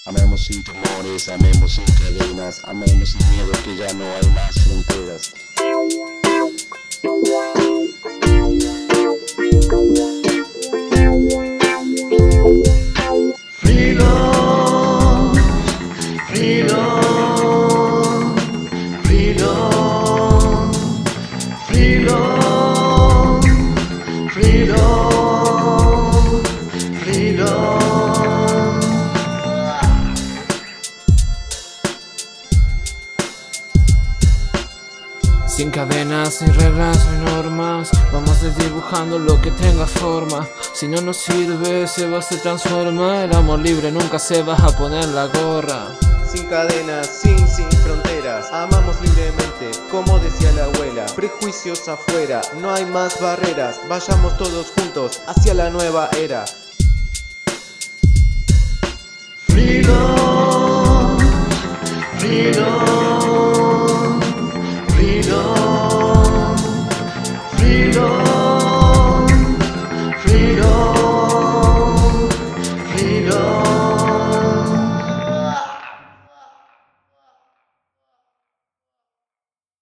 Amemos sin temores, amemos sin cadenas, amemos sin miedo que ya no hay más fronteras. Freedom, freedom, freedom, freedom, freedom, freedom. Sin cadenas, sin reglas, sin normas, vamos desdibujando lo que tenga forma. Si no nos sirve, se transforma. El amor libre nunca se va a poner la gorra. Sin cadenas, sin fronteras, amamos libremente, como decía la abuela. Prejuicios afuera, no hay más barreras, vayamos todos juntos hacia la nueva era. Freedom, freedom.